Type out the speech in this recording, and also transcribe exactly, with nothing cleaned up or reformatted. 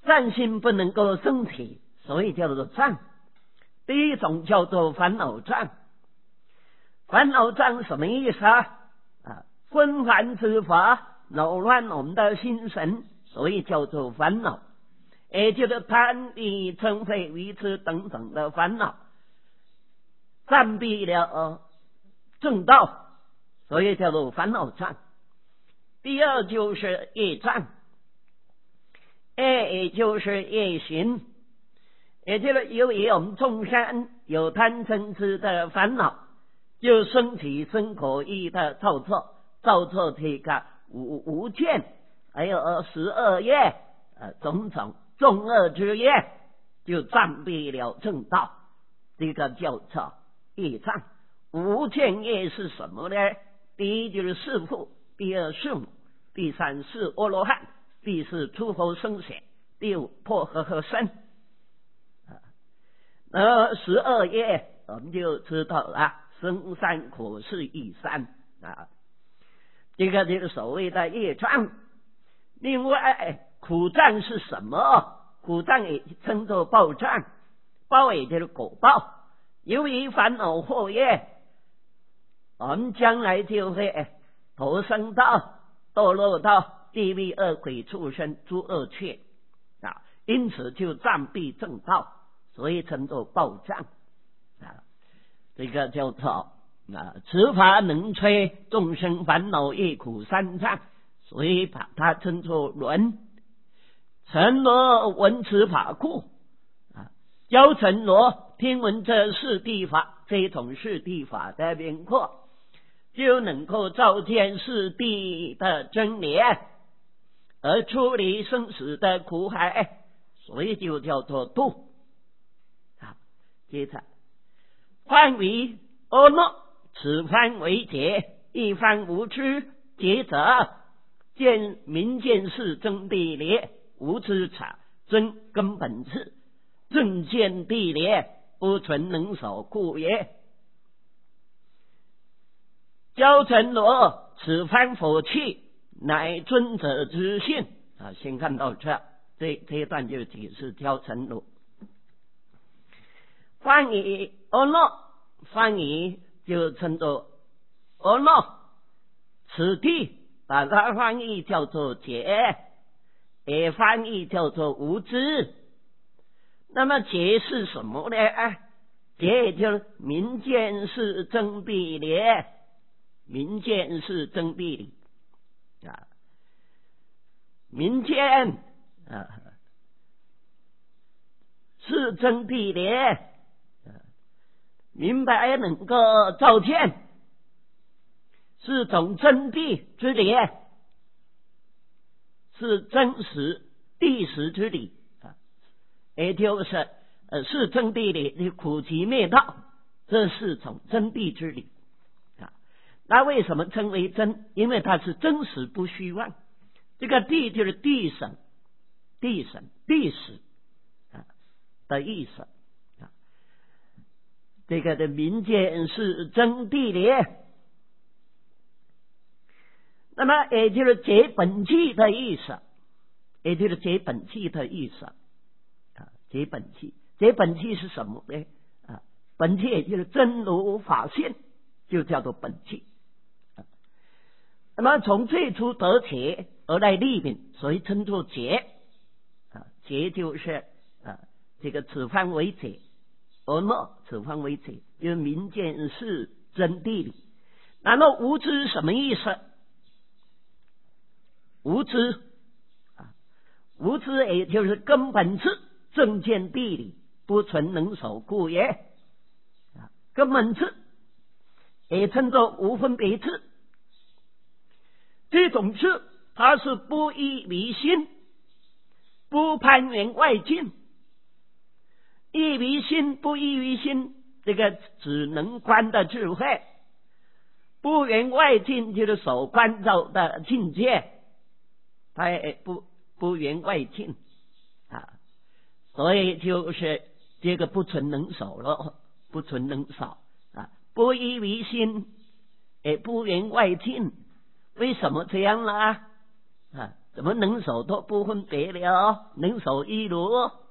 善心不能够升起，所以叫做障。第一种叫做烦恼障。烦恼障什么意思啊？啊，纷繁之法扰乱我们的心神，所以叫做烦恼。也就是贪欲嗔恚愚痴等等的烦恼，暂避了、呃、正道，所以叫做烦恼障。第二就是业障，业也就是业行，也就是由于我们众生有贪嗔痴的烦恼，就升起身口意的造作，造作这个无无间，还有十二业、呃、种种众恶之业，就暂避了正道，这个叫做业障。无间业是什么呢？第一就是弑父，第二弑母，第三是阿罗汉，第四出佛生血，第五破和合身。而十二业我们就知道了，生三苦是一三啊，这个就是所谓的业障。另外苦障是什么？苦障也称作报障，报也就是果报。由于烦恼惑业，我们将来就会投生到堕落到地狱恶鬼畜生诸恶趣啊，因此就暂避正道，所以称作报障啊。这个叫做啊，此法能摧众生烦恼业苦三障，所以把它称作轮。陈罗闻此法故啊，教陈罗听闻这四谛法，这种四谛法的名过，就能够照见四谛的真理，而出离生死的苦海，所以就叫做度啊。接着番为阿耨，此番为解，一番无知，解者见明见是真谛理，无知者真根本智，正见谛理，不存能守故也。教陈罗此番佛器，乃尊者之性啊。先看到这，这这一段就解释教陈罗。翻译阿耨，翻译就称作阿耨，此地把它翻译叫做解，也翻译叫做无知。那么解是什么呢？解也就是明见是真谛理，明见是真谛理啊，明见啊是真谛理，明白能够照见，是种真谛之理，是真实谛实之理啊，也就是呃是真谛理的苦集灭道，这是种真谛之理啊。那为什么称为真？因为它是真实不虚妄。这个谛就是谛神，谛神谛实啊的意思啊。这个的明见是真谛理，那么也就是解本气的意思，也就是解本气的意思啊。解本气，解本气是什么呢？啊，本气也就是真如法性，就叫做本气。啊、那么从最初得解而来立名，所以称作解啊。解就是啊，这个此番为解，而莫此番为解，因为明见是真谛理。然后无知什么意思？无知啊，无知也就是根本智，正见谛理，不存能守故也啊。根本智也称作无分别智，这种智它是不依离心，不攀缘外境，依于心不依于心，这个只能观的智慧，不缘外境就是所观照的境界，它也不不缘外境啊，所以就是这个不存能守了，不存能守啊，不依于心，也不缘外境。为什么这样呢？啊， 怎么能手都不分别了？能手一如